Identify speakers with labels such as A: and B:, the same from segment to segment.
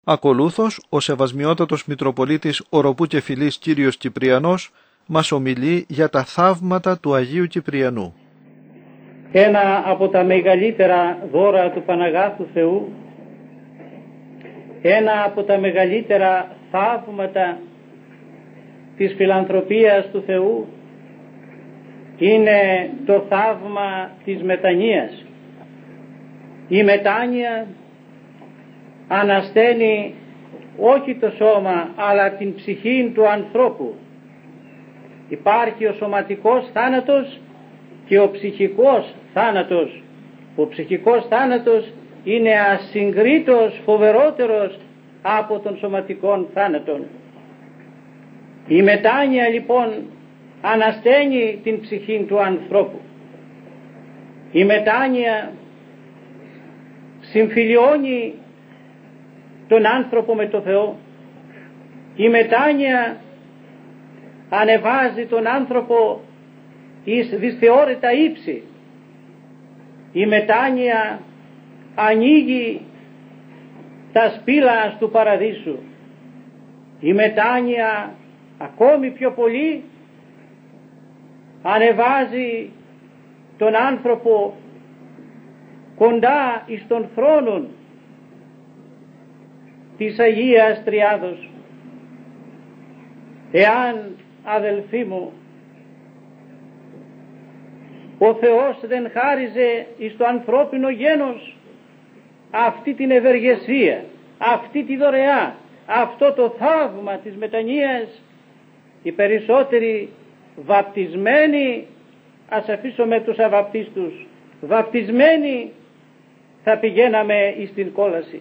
A: Ακολούθως, ο Σεβασμιότατος Μητροπολίτης Οροπού και Φυλής Κύριος Κυπριανός μας ομιλεί για τα θαύματα του Αγίου Κυπριανού.
B: Ένα από τα μεγαλύτερα δώρα του Παναγάθου Θεού, ένα από τα μεγαλύτερα θαύματα της φιλανθρωπίας του Θεού είναι το θαύμα της μετανοίας. Η μετάνοια ανασταίνει όχι το σώμα αλλά την ψυχή του ανθρώπου. Υπάρχει ο σωματικός θάνατος και ο ψυχικός θάνατος. Ο ψυχικός θάνατος είναι ασυγκρίτως φοβερότερος από τον σωματικών θάνατον. Η μετάνοια λοιπόν ανασταίνει την ψυχή του ανθρώπου. Η μετάνοια συμφιλιώνει τον άνθρωπο με το Θεό. Η μετάνοια ανεβάζει τον άνθρωπο εις δυσθεώρητα ύψη. Η μετάνοια ανοίγει τα σπήλα του παραδείσου. Η μετάνοια ακόμη πιο πολύ ανεβάζει τον άνθρωπο κοντά εις τον θρόνο της Αγίας Τριάδος. Εάν, αδελφοί μου, ο Θεός δεν χάριζε εις το ανθρώπινο γένος αυτή την ευεργεσία, αυτή τη δωρεά, αυτό το θαύμα της μετανοίας, οι περισσότεροι βαπτισμένοι, ας αφήσουμε τους αβαπτίστους, βαπτισμένοι θα πηγαίναμε εις την κόλαση.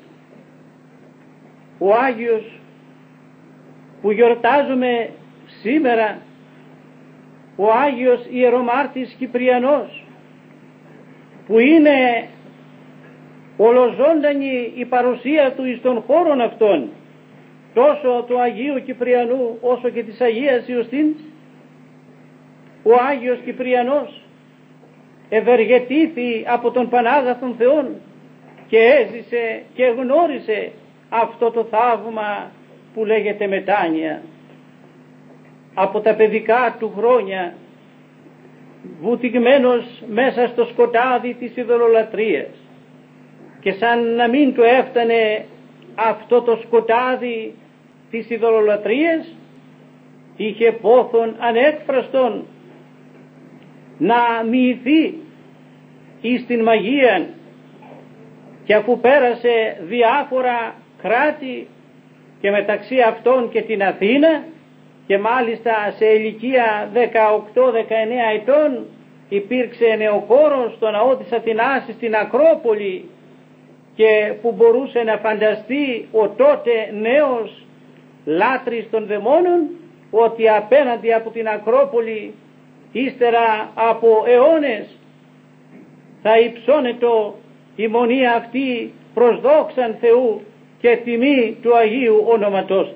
B: Ο Άγιος που γιορτάζουμε σήμερα, ο Άγιος Ιερομάρτης Κυπριανός, που είναι ολοζώντανη η παρουσία του εις των χώρων αυτών, τόσο του Αγίου Κυπριανού όσο και της Αγίας Ιωστίνης, ο Άγιος Κυπριανός ευεργετήθη από τον Πανάγαθον Θεόν και έζησε και γνώρισε αυτό το θαύμα που λέγεται μετάνοια. Από τα παιδικά του χρόνια, βουτυγμένος μέσα στο σκοτάδι της ειδωλολατρίας, και σαν να μην του έφτανε αυτό το σκοτάδι της ειδωλολατρίας, είχε πόθον ανέκφραστον να μοιηθεί εις την μαγεία, και αφού πέρασε διάφορα κράτη και μεταξύ αυτών και την Αθήνα, και μάλιστα σε ηλικία 18-19 ετών υπήρξε νεοκόρος στο ναό της Αθηνάς στην Ακρόπολη, και που μπορούσε να φανταστεί ο τότε νέος λάτρης των δαιμόνων ότι απέναντι από την Ακρόπολη, ύστερα από αιώνες, θα υψώνετο η μονή αυτή προς δόξαν Θεού και τιμή του Αγίου Όνοματός.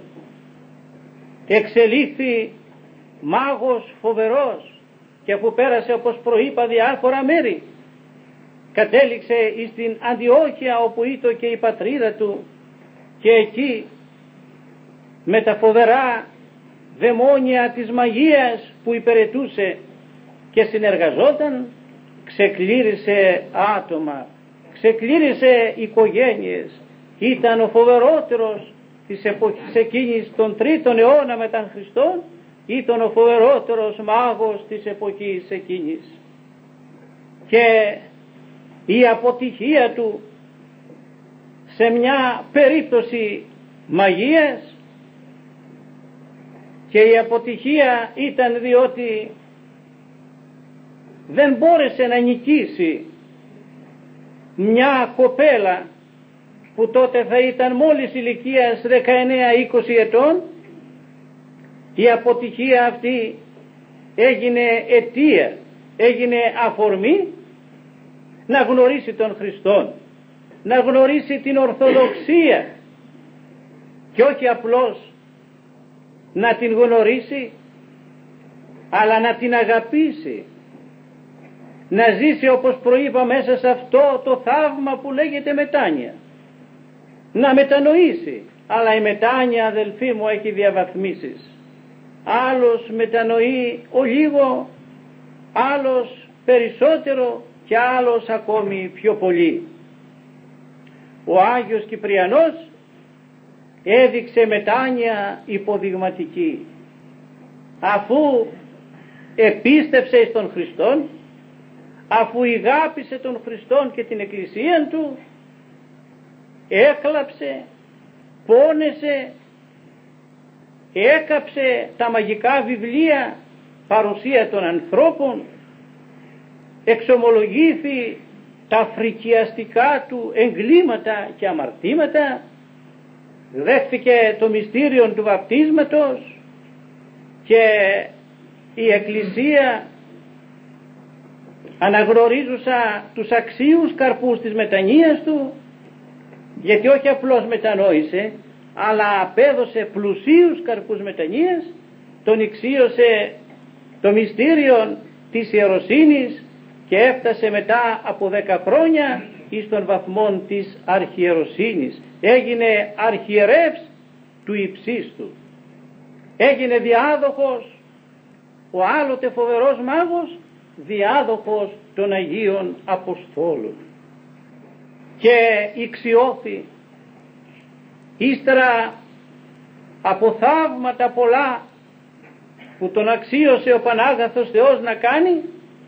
B: Εξελίχθη μάγος φοβερός, και αφού πέρασε, όπως προείπα, διάφορα μέρη, κατέληξε στην Αντιόχεια όπου ήτο και η πατρίδα του, και εκεί με τα φοβερά δαιμόνια της μαγείας που υπηρετούσε και συνεργαζόταν, ξεκλήρισε άτομα, ξεκλήρισε οικογένειες. Ήταν ο φοβερότερος της εποχής εκείνης, τον 3ο αιώνα μετά Χριστόν, ήταν ο φοβερότερος μάγος της εποχής εκείνης. Και η αποτυχία του σε μια περίπτωση μαγείας, και η αποτυχία ήταν διότι δεν μπόρεσε να νικήσει μια κοπέλα που τότε θα ήταν μόλις ηλικίας 19-20 ετών. Η αποτυχία αυτή έγινε αιτία, έγινε αφορμή να γνωρίσει τον Χριστόν, να γνωρίσει την Ορθοδοξία, και όχι απλώς να την γνωρίσει, αλλά να την αγαπήσει, να ζήσει, όπως προείπα, μέσα σε αυτό το θαύμα που λέγεται μετάνοια, να μετανοήσει αλλά η μετάνοια, αδελφοί μου, έχει διαβαθμίσεις. Άλλος μετανοεί ο λίγο, άλλος περισσότερο και άλλος ακόμη πιο πολύ. Ο Άγιος Κυπριανός έδειξε μετάνοια υποδειγματική. Αφού επίστεψε στον Χριστόν, αφού ηγάπησε τον Χριστόν και την Εκκλησία του, έκλαψε, πόνεσε, έκαψε τα μαγικά βιβλία παρουσία των ανθρώπων, εξομολογήθη τα φρικιαστικά του εγκλήματα και αμαρτήματα, δέχθηκε το μυστήριο του βαπτίσματος και η Εκκλησία, αναγνωρίζουσα τους αξίους καρπούς της μετανοίας του, γιατί όχι απλώς μετανόησε, αλλά απέδωσε πλουσίους καρπούς μετανοίας, τον εξίωσε το μυστήριο της ιεροσύνης και έφτασε μετά από 10 χρόνια εις τον βαθμό της αρχιεροσύνης. Έγινε αρχιερεύς του υψίστου. Έγινε διάδοχος, ο άλλοτε φοβερός μάγος, διάδοχος των Αγίων Αποστόλων. Και ηξιώθη ύστερα από θαύματα πολλά που τον αξίωσε ο Πανάγαθος Θεός να κάνει,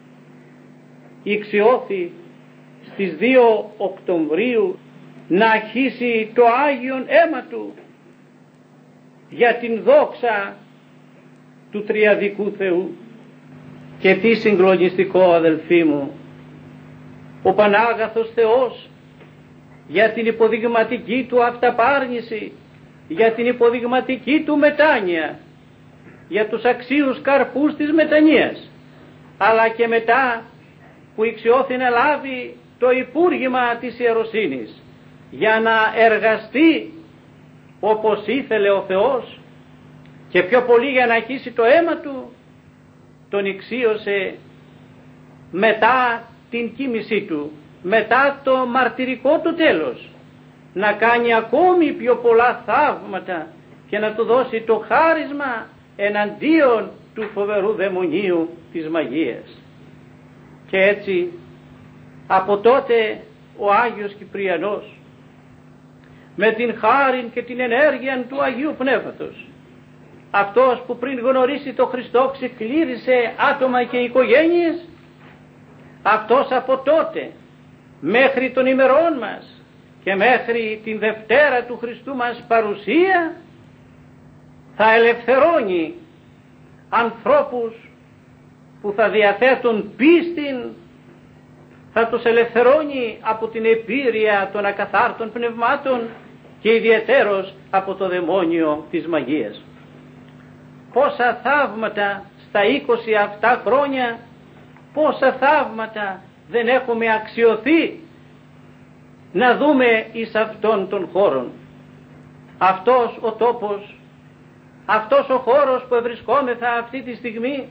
B: ηξιώθη στις 2 Οκτωβρίου να αρχίσει το Άγιον αίμα του για την δόξα του Τριαδικού Θεού. Και τι συγκλονιστικό, αδελφοί μου, ο Πανάγαθος Θεός για την υποδειγματική του αυταπάρνηση, για την υποδειγματική του μετάνοια, για τους αξίους καρπούς της μετανοίας, αλλά και μετά που ηξιώθη να λάβει το υπούργημα της ιεροσύνης για να εργαστεί όπως ήθελε ο Θεός και πιο πολύ για να αρχίσει το αίμα του, τον ηξίωσε μετά την κοίμησή του, μετά το μαρτυρικό του τέλος, να κάνει ακόμη πιο πολλά θαύματα και να του δώσει το χάρισμα εναντίον του φοβερού δαιμονίου της μαγείας. Και έτσι από τότε ο Άγιος Κυπριανός, με την χάριν και την ενέργεια του Αγίου Πνεύματος, αυτός που πριν γνωρίσει το Χριστό ξεκλήρισε άτομα και οικογένειες, αυτός από τότε μέχρι των ημερών μας και μέχρι την Δευτέρα του Χριστού μας παρουσία θα ελευθερώνει ανθρώπους που θα διαθέτουν πίστην, θα τους ελευθερώνει από την επίρρεια των ακαθάρτων πνευμάτων και ιδιαιτέρως από το δαιμόνιο της μαγείας. Πόσα θαύματα στα 20 αυτά χρόνια, πόσα θαύματα δεν έχουμε αξιωθεί να δούμε εις αυτόν τον χώρον. Αυτός ο τόπος, αυτός ο χώρος που βρισκόμεθα αυτή τη στιγμή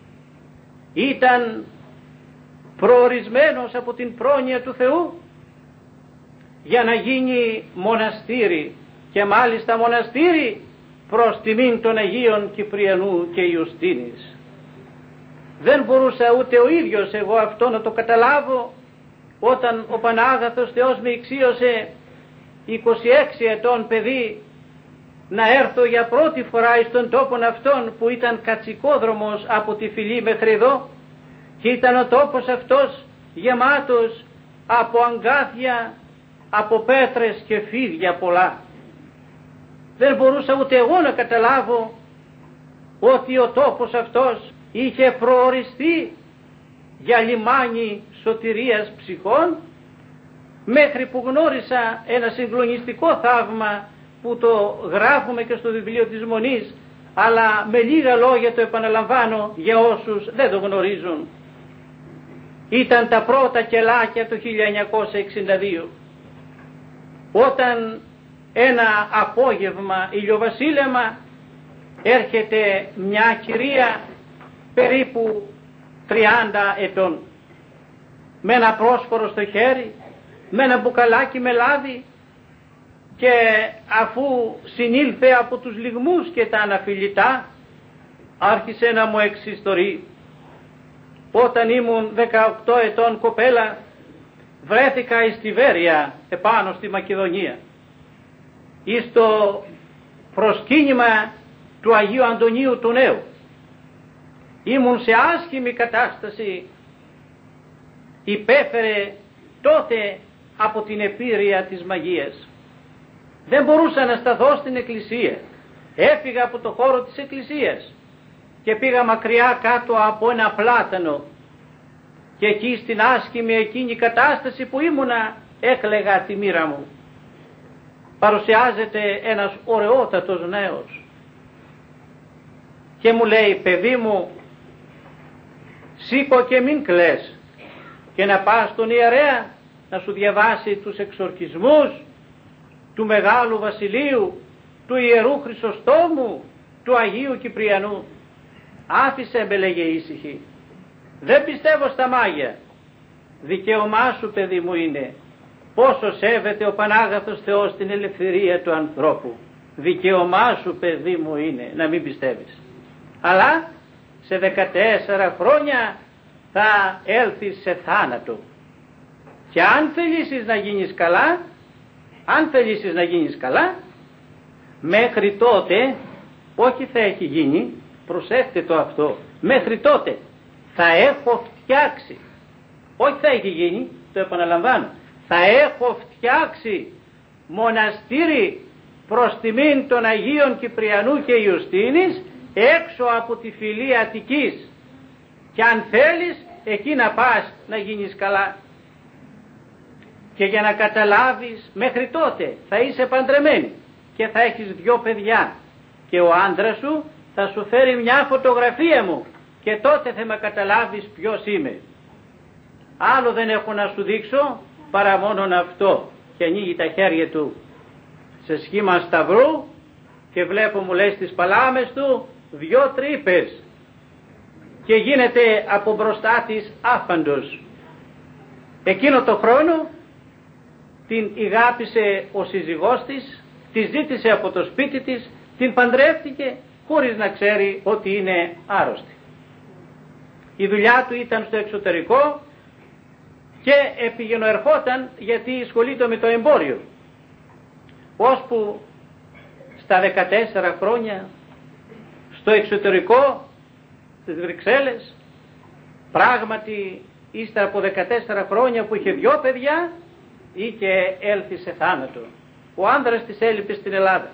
B: ήταν προορισμένος από την πρόνοια του Θεού για να γίνει μοναστήρι, και μάλιστα μοναστήρι προς τιμήν των Αγίων Κυπριανού και Ιουστίνης. Δεν μπορούσα ούτε ο ίδιος εγώ αυτό να το καταλάβω όταν ο Πανάγαθος Θεός με εξίωσε 26 ετών παιδί να έρθω για πρώτη φορά εις τον τόπον αυτόν που ήταν κατσικόδρομος από τη Φυλή μέχρι εδώ, και ήταν ο τόπος αυτός γεμάτος από αγκάθια, από πέτρες και φίδια πολλά. Δεν μπορούσα ούτε εγώ να καταλάβω ότι ο τόπος αυτός είχε προοριστεί για λιμάνι σωτηρίας ψυχών, μέχρι που γνώρισα ένα συγκλονιστικό θαύμα που το γράφουμε και στο βιβλίο της Μονής, αλλά με λίγα λόγια το επαναλαμβάνω για όσους δεν το γνωρίζουν. Ήταν τα πρώτα κελάκια του 1962, όταν ένα απόγευμα ηλιοβασίλεμα έρχεται μια κυρία περίπου 30 ετών με ένα πρόσφορο στο χέρι, με ένα μπουκαλάκι με λάδι, και αφού συνήλθε από τους λυγμούς και τα αναφιλητά, άρχισε να μου εξιστορεί. Όταν ήμουν 18 ετών κοπέλα, βρέθηκα εις τη Βέρεια, επάνω στη Μακεδονία, εις το προσκύνημα του Αγίου Αντωνίου του Νέου. Ήμουν σε άσχημη κατάσταση, υπέφερε τότε από την επίρρεια της μαγείας. Δεν μπορούσα να σταθώ στην εκκλησία. Έφυγα από το χώρο της εκκλησίας και πήγα μακριά κάτω από ένα πλάτανο, και εκεί στην άσχημη εκείνη κατάσταση που ήμουνα έκλαιγα τη μοίρα μου. Παρουσιάζεται ένας ωραιότατος νέος και μου λέει, παιδί μου, σήκω και μην κλαις και να πας στον ιερέα να σου διαβάσει τους εξορκισμούς του Μεγάλου Βασιλείου, του Ιερού Χρυσοστόμου, του Αγίου Κυπριανού. Άφησε με, λέγε, ήσυχη. Δεν πιστεύω στα μάγια. Δικαίωμά σου, παιδί μου, είναι. Πόσο σέβεται ο Πανάγαθος Θεός την ελευθερία του ανθρώπου. Δικαίωμά σου, παιδί μου, είναι να μην πιστεύεις. Αλλά σε 14 χρόνια θα έλθεις σε θάνατο. Και αν θελήσεις να γίνεις καλά, μέχρι τότε, όχι θα έχει γίνει, προσέχτε το αυτό, μέχρι τότε θα έχω φτιάξει, όχι θα έχει γίνει, το επαναλαμβάνω, θα έχω φτιάξει μοναστήρι προς τιμήν των Αγίων Κυπριανού και Ιουστίνης έξω από τη φυλή Αττικής, και αν θέλεις εκεί να πας να γίνεις καλά. Και για να καταλάβεις, μέχρι τότε θα είσαι παντρεμένη και θα έχεις 2 παιδιά και ο άντρας σου θα σου φέρει μια φωτογραφία μου και τότε θα με καταλάβεις ποιος είμαι. Άλλο δεν έχω να σου δείξω παρά μόνον αυτό. Και ανοίγει τα χέρια του σε σχήμα σταυρού και βλέπω, μου λέει, στις παλάμες του 2 τρύπες και γίνεται από μπροστά της άφαντος. Εκείνο το χρόνο την ηγάπησε ο σύζυγός της, τη ζήτησε από το σπίτι της, την παντρεύτηκε χωρίς να ξέρει ότι είναι άρρωστη. Η δουλειά του ήταν στο εξωτερικό και επηγαινοερχόταν γιατί ασχολείται με το εμπόριο. Ώσπου στα 14 χρόνια στο εξωτερικό στις Βρυξέλλες, πράγματι ύστερα από 14 χρόνια που είχε 2 παιδιά, είχε έλθει σε θάνατο. Ο άνδρας της έλειπε στην Ελλάδα.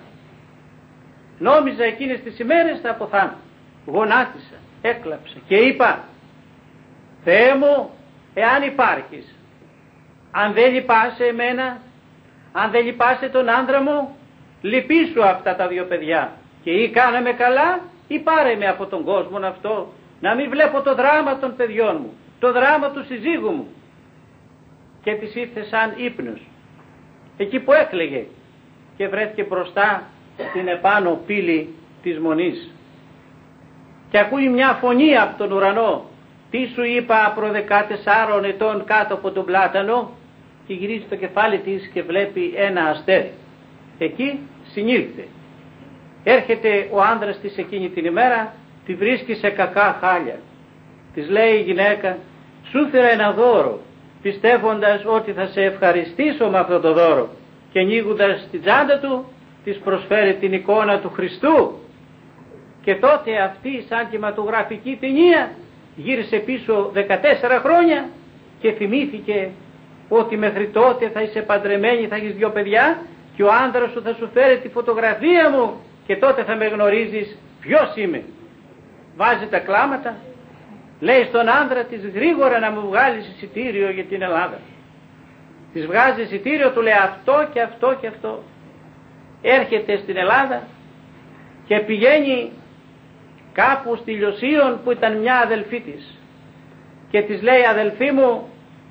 B: Νόμιζα εκείνες τις ημέρες θα αποθάνω. Γονάτισα, έκλαψα και είπα, Θεέ μου, εάν υπάρχεις, αν δεν λυπάσαι εμένα, αν δεν λυπάσαι τον άνδρα μου, λυπήσου αυτά τα 2 παιδιά και ή κάναμε καλά ή πάρε με από τον κόσμο αυτό, να μην βλέπω το δράμα των παιδιών μου, το δράμα του συζύγου μου. Και της ήρθε σαν ύπνος εκεί που έκλαιγε και βρέθηκε μπροστά στην επάνω πύλη της Μονής και ακούει μια φωνή από τον ουρανό, τι σου είπα προ 14 ετών κάτω από τον πλάτανο, και γυρίζει το κεφάλι της και βλέπει ένα αστέρι. Εκεί συνήλθε. Έρχεται ο άνδρας της εκείνη την ημέρα, τη βρίσκει σε κακά χάλια. Της λέει η γυναίκα, σου φέρα ένα δώρο, πιστεύοντας ότι θα σε ευχαριστήσω με αυτό το δώρο, και ανοίγοντας την τσάντα του της προσφέρει την εικόνα του Χριστού. Και τότε αυτή σαν κινηματογραφική ταινία γύρισε πίσω 14 χρόνια και θυμήθηκε ότι μέχρι τότε θα είσαι παντρεμένη, θα έχεις 2 παιδιά και ο άντρας σου θα σου φέρει τη φωτογραφία μου και τότε θα με γνωρίζεις ποιος είμαι. Βάζει τα κλάματα, λέει στον άντρα της γρήγορα να μου βγάλεις εισιτήριο για την Ελλάδα. Της βγάζει εισιτήριο, του λέει αυτό και αυτό και αυτό. Έρχεται στην Ελλάδα και πηγαίνει κάπου στη Λιωσίων που ήταν μια αδελφή της και της λέει, αδελφή μου,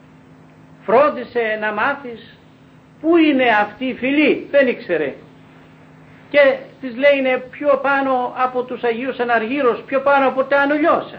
B: φρόντισε να μάθεις πού είναι αυτή η φυλή. Δεν ήξερε και της λέει, είναι πιο πάνω από τους Αγίους Αναργύρους, πιο πάνω από τα Ανολιώσα.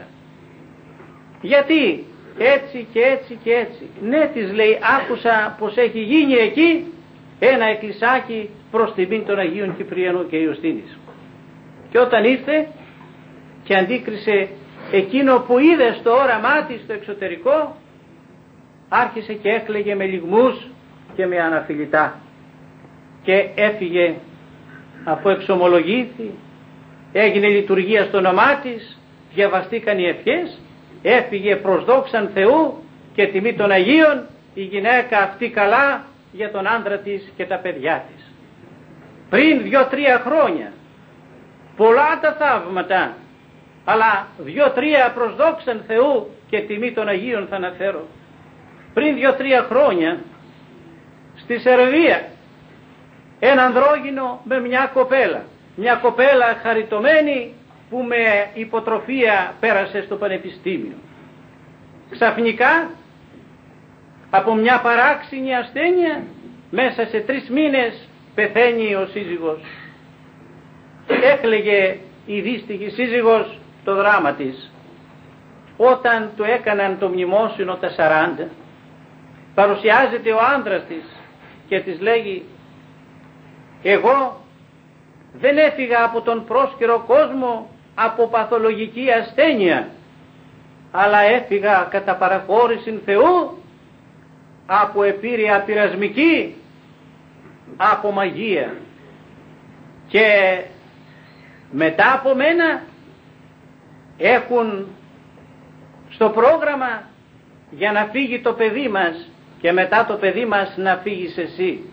B: Γιατί έτσι και έτσι και έτσι. Ναι, της λέει, άκουσα πως έχει γίνει εκεί ένα εκκλησάκι προς τιμήν των Αγίων Κυπριανού και Ιωστίνης. Και όταν ήρθε και αντίκρισε εκείνο που είδε στο όραμά της στο εξωτερικό, άρχισε και έκλαιγε με λυγμούς και με αναφιλητά και έφυγε, αφού εξομολογήθη, έγινε λειτουργία στο όνομά της, διαβαστήκαν οι ευχές, έφυγε προς δόξαν Θεού και τιμή των Αγίων η γυναίκα αυτή καλά για τον άντρα της και τα παιδιά της. Πριν 2-3 χρόνια, πολλά τα θαύματα, αλλά 2-3 προς δόξαν Θεού και τιμή των Αγίων θα αναφέρω. Πριν 2-3 χρόνια στη Σερβία ένα ανδρόγυνο με μια κοπέλα χαριτωμένη που με υποτροφία πέρασε στο πανεπιστήμιο. Ξαφνικά από μια παράξενη ασθένεια μέσα σε 3 μήνες πεθαίνει ο σύζυγος. Έκλαιγε η δύστιχη σύζυγος το δράμα της. Όταν του έκαναν το μνημόσυνο τα 40, παρουσιάζεται ο άντρας της και της λέγει: εγώ δεν έφυγα από τον πρόσκαιρο κόσμο από παθολογική ασθένεια, αλλά έφυγα κατά παραχώρηση Θεού από επίρρεια πειρασμική, από μαγεία. Και μετά από μένα έχουν στο πρόγραμμα για να φύγει το παιδί μας και μετά το παιδί μας να φύγεις εσύ.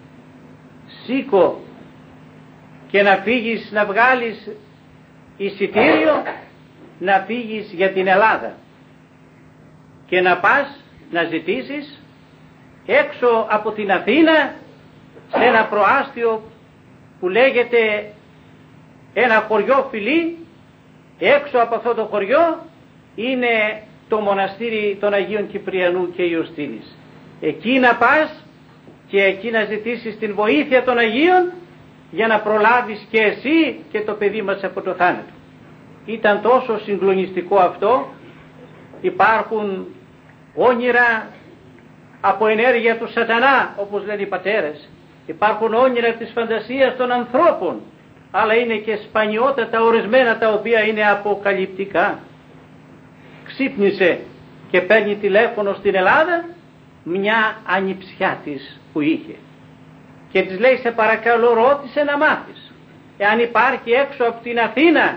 B: Σήκω και να φύγεις, να βγάλεις εισιτήριο να φύγεις για την Ελλάδα και να πας να ζητήσεις έξω από την Αθήνα σε ένα προάστιο που λέγεται ένα χωριό Φιλή. Έξω από αυτό το χωριό είναι το μοναστήρι των Αγίων Κυπριανού και Ιωστίνης. Εκεί να πας και εκεί να ζητήσεις την βοήθεια των Αγίων για να προλάβεις και εσύ και το παιδί μας από το θάνατο. Ήταν τόσο συγκλονιστικό αυτό. Υπάρχουν όνειρα από ενέργεια του σατανά, όπως λένε οι πατέρες. Υπάρχουν όνειρα της φαντασίας των ανθρώπων, αλλά είναι και σπανιότατα ορισμένα τα οποία είναι αποκαλυπτικά. Ξύπνησε και παίρνει τηλέφωνο στην Ελλάδα μια ανιψιά της που είχε και της λέει: σε παρακαλώ, ρώτησε να μάθεις εάν υπάρχει έξω από την Αθήνα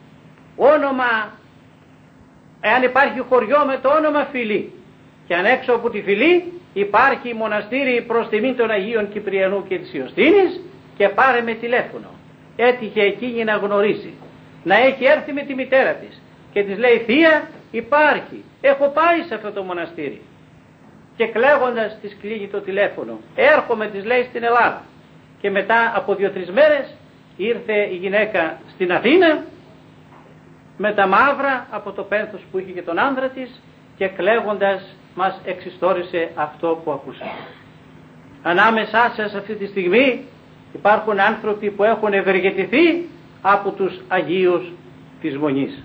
B: εάν υπάρχει χωριό με το όνομα Φιλή, και αν έξω από τη Φιλή υπάρχει μοναστήρι προς τιμή των Αγίων Κυπριανού και της Ιωστίνης, και πάρε με τηλέφωνο. Έτυχε εκείνη να γνωρίσει, να έχει έρθει με τη μητέρα της και της λέει: θεία, υπάρχει, έχω πάει σε αυτό το μοναστήρι. Και κλαίγοντας της κλείνει το τηλέφωνο. Έρχομαι, της λέει, στην Ελλάδα. Και μετά από 2-3 μέρες ήρθε η γυναίκα στην Αθήνα με τα μαύρα από το πένθος που είχε και τον άνδρα της, και κλαίγοντας μας εξιστόρισε αυτό που ακούσαμε. Ανάμεσά σας αυτή τη στιγμή υπάρχουν άνθρωποι που έχουν ευεργετηθεί από τους Αγίους της Μονής.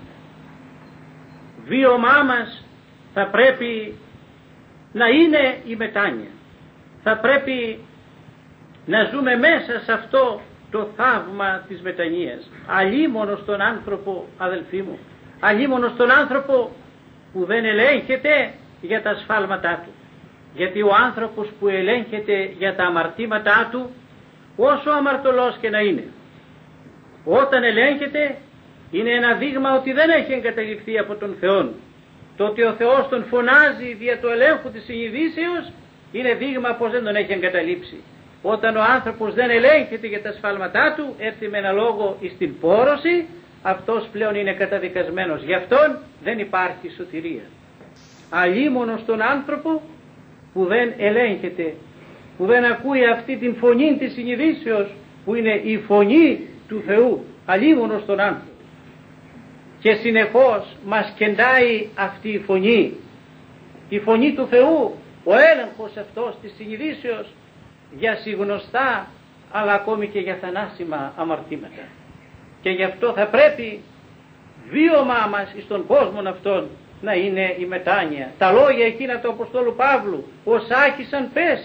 B: Βίωμά μας θα πρέπει να είναι η μετάνοια. Θα πρέπει να ζούμε μέσα σε αυτό το θαύμα της μετανοίας. Αλίμονο στον άνθρωπο, αδελφοί μου, αλίμονο στον άνθρωπο που δεν ελέγχεται για τα σφάλματά του. Γιατί ο άνθρωπος που ελέγχεται για τα αμαρτήματά του, όσο αμαρτωλός και να είναι, όταν ελέγχεται, είναι ένα δείγμα ότι δεν έχει εγκαταλειφθεί από τον Θεό. Το ότι ο Θεός τον φωνάζει δια του ελέγχου της συνειδήσεως είναι δείγμα πως δεν τον έχει εγκαταλείψει. Όταν ο άνθρωπος δεν ελέγχεται για τα σφάλματά του, έρθει με ένα λόγο στην πόρωση, αυτός πλέον είναι καταδικασμένος. Γι' αυτόν δεν υπάρχει σωτηρία. Αλίμονο στον άνθρωπο που δεν ελέγχεται, που δεν ακούει αυτή την φωνή της συνειδήσεως που είναι η φωνή του Θεού. Αλίμονο στον άνθρωπο. Και συνεχώς μας κεντάει αυτή η φωνή του Θεού, ο έλεγχος αυτός της συνειδήσεως για συγνωστά αλλά ακόμη και για θανάσιμα αμαρτήματα. Και γι' αυτό θα πρέπει βίωμά μας στον κόσμο αυτόν να είναι η μετάνοια. Τα λόγια εκείνα του Αποστόλου Παύλου, ως άχισαν πέσεις,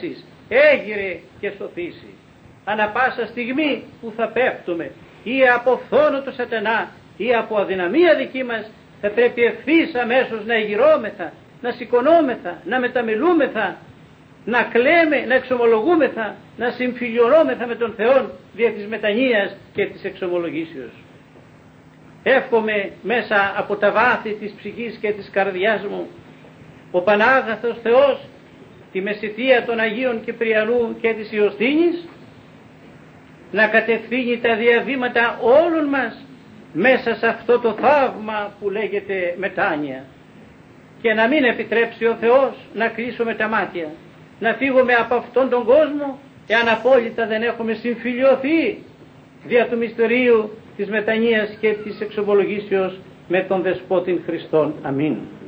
B: έγειρε και σωθήσει. Ανά πάσα στιγμή που θα πέφτουμε ή από φθόνο του σατανά ή από αδυναμία δική μας, θα πρέπει ευθύς αμέσως να εγειρώμεθα, να σηκωνόμεθα, να μεταμιλούμεθα, να κλαίμε, να εξομολογούμεθα, να συμφιλιωνόμεθα με τον Θεό δια της μετανοίας και της εξομολογήσεως. Εύχομαι μέσα από τα βάθη της ψυχής και της καρδιάς μου ο Πανάγαθος Θεός τη μεσητεία των Αγίων Κυπριανού και της Ιωστίνης να κατευθύνει τα διαβήματα όλων μας μέσα σε αυτό το θαύμα που λέγεται μετάνοια, και να μην επιτρέψει ο Θεός να κλείσουμε τα μάτια, να φύγουμε από αυτόν τον κόσμο εάν απόλυτα δεν έχουμε συμφιλιωθεί δια του μυστηρίου της μετανοίας και της εξομολογήσεως με τον Δεσπότην Χριστόν. Αμήν.